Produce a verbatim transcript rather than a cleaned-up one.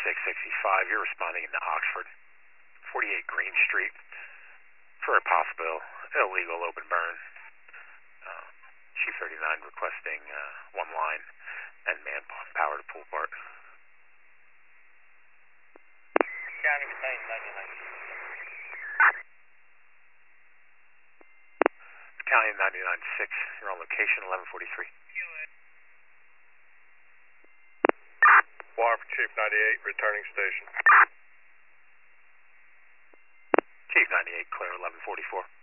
six sixty-five, you're responding into Oxford, forty-eight Green Street, for a possible illegal open burn. Uh, Chief thirty-nine requesting uh, one line and manpower to pull apart. County Battalion ninety-nine. Battalion ninety-nine six, you're on location eleven forty-three. Wire for Chief ninety-eight, returning station. Chief ninety-eight, clear eleven forty-four.